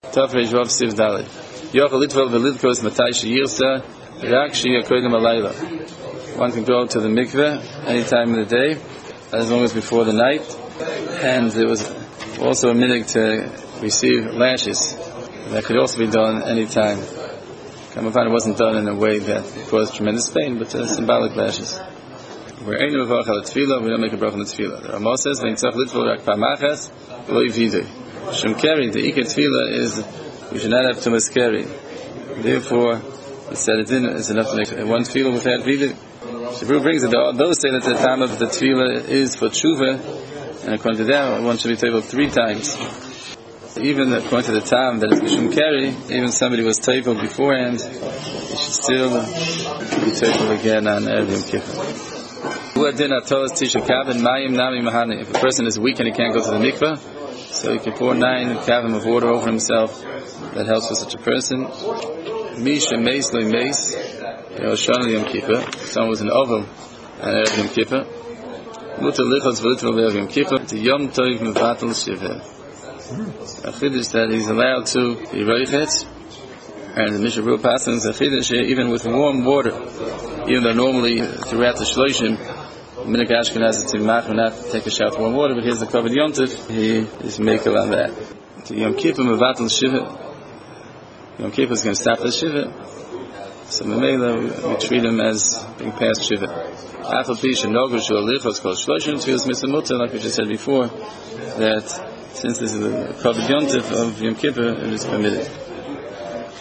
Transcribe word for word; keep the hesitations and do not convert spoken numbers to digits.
Tafresh Vav Siv Dalet. Yochel Litvel Velidkos Matai Sheyirsa Rak Sheyir Koydem Alayla. One can go to the mikveh any time of the day, as long as before the night. And there was also a minhag to receive lashes. That could also be done any time. Kamavan, it wasn't done in a way that caused tremendous pain, but uh, symbolic lashes. We're ain't of a tefillah, we don't make a bracha on the tefillah. The Ramah says, "Vein tzach litful rak pamachas lo yividei." Shem keri, the ikar tefillah is we should not have too much keri. Therefore, he said it didn't. It's enough to make one tefillah without vidui. Shabru brings it. Those say that the time of the tefillah is for tshuva, and according to that, one should be tefillah three times. Even according to the time that it's Shem keri, even somebody was tefillah beforehand, he should still be tefillah again on Erev Yom Kippur. If a person is weak and he can't go to the mikveh, so he can pour nine kavim of water over himself. That helps for such a person. Misha meis lo meis, Yoshana Yom Kippur. Someone was an oval on Erev Yom Kippur. Mutar lichos v'litvel Erev Yom Kippur. The Yom Tov mevatel shiveh. A chiddush that he's allowed to be roichet, and the Mishnah Berurah passes a chiddush even with warm water, even though normally throughout the shloshim, Minhag Ashkenaz is to mach not take a shower of warm water, but here's the covered Yom Tov, he is makel on that. The Yom Kippur mevatel shiveh. Yom Kippur is going to stop the shiveh, so Mamela we treat him as being past shiveh. Afal pi shenogu shul lichos kol shloshim tefillas mitzvah mutar, like we just said before, that since this is the covered Yom Tov of Yom Kippur, it is permitted.